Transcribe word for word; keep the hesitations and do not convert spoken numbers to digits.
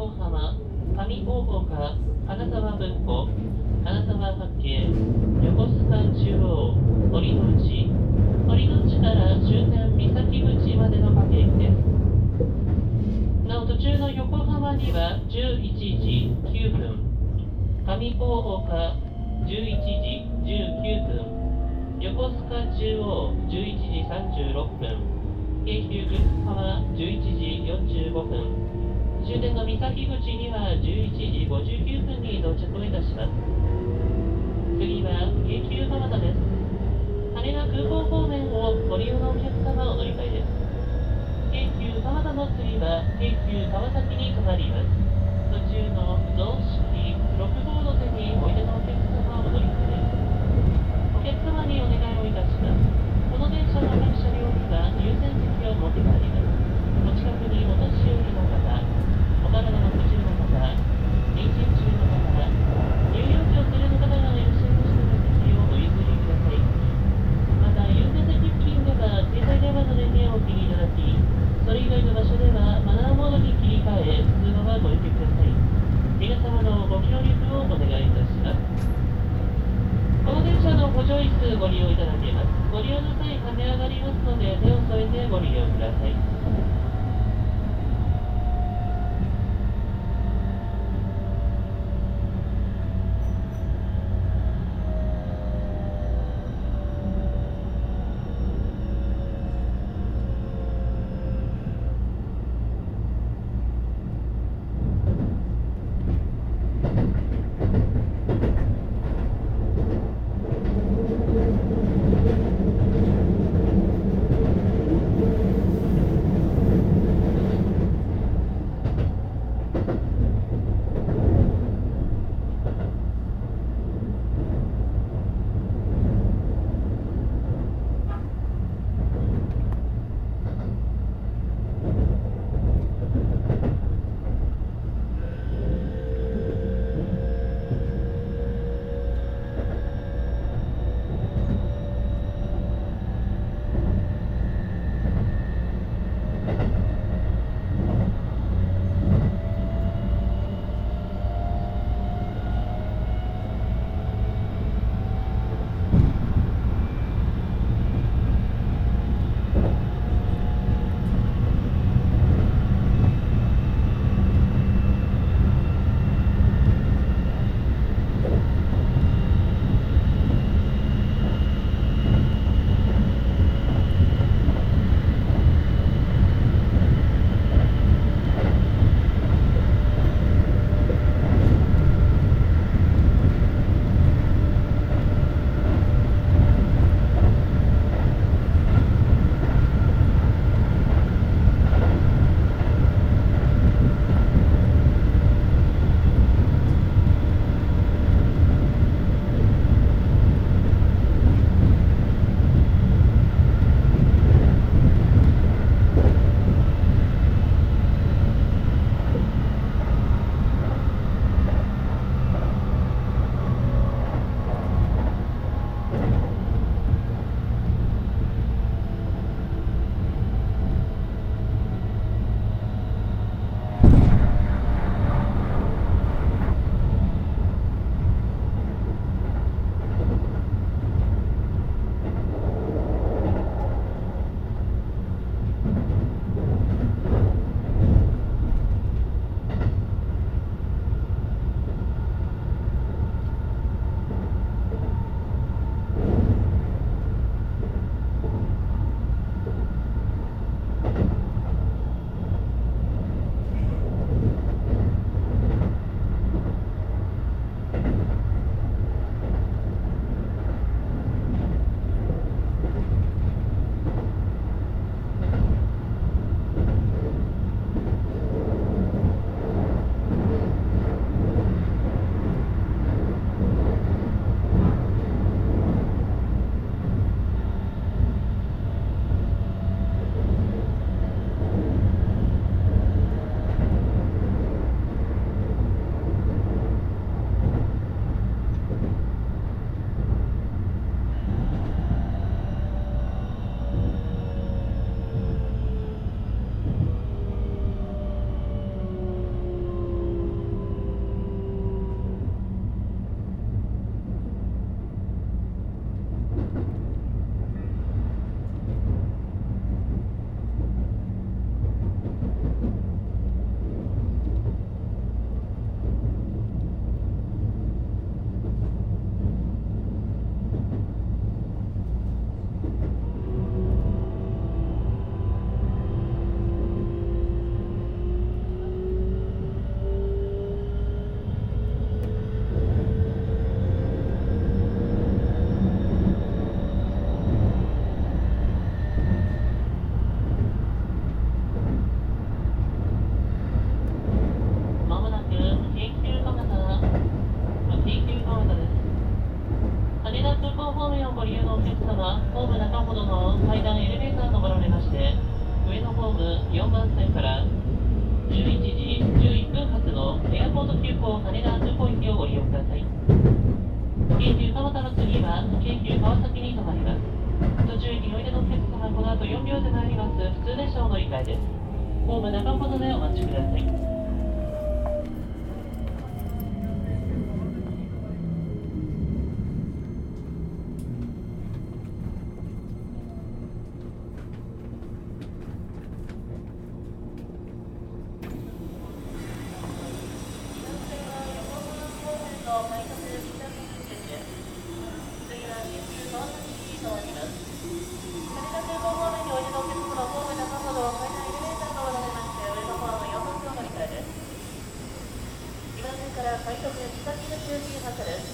横浜、上大岡、金沢文庫、金沢八景、横須賀中央、堀之内、堀之内から終点三崎口までの各駅です。なお途中の横浜にはじゅういちじきゅうふん、上大岡じゅういちじじゅうきゅうふん、横須賀中央じゅういちじさんじゅうろっぷん、京急郡浜じゅういちじよんじゅうごふん、終点の三崎口にはじゅういちじごじゅうきゅうふんに到着をいたします。次は京急蒲田です。羽田空港方面をご利用のお客様お乗り換えです。京急蒲田の次は京急川崎に停まります。途中の雑式ろく号の手においでのお客様お乗り換えです。お客様にお願いをいたします。この電車の各車両には優先席を持ってまいります。お近くにお年寄りの方、お体の不自由の方、妊娠中の方、入浴をするの方がいらっしゃいましたら席をお譲りください。また優先席付近では携帯電話の電源をお切りいただき、それ以外の場所ではマナーモードに切り替え、通話はご遠慮ください。皆様のご協力をお願いいたします。この電車の補助椅子ご利用いただけます。ご利用の際跳ね上がりますので手を添えてご利用ください。 ってまいります普通列車お乗り換えです。ホーム中ほどでお待ちください。快速三崎口行き発車です。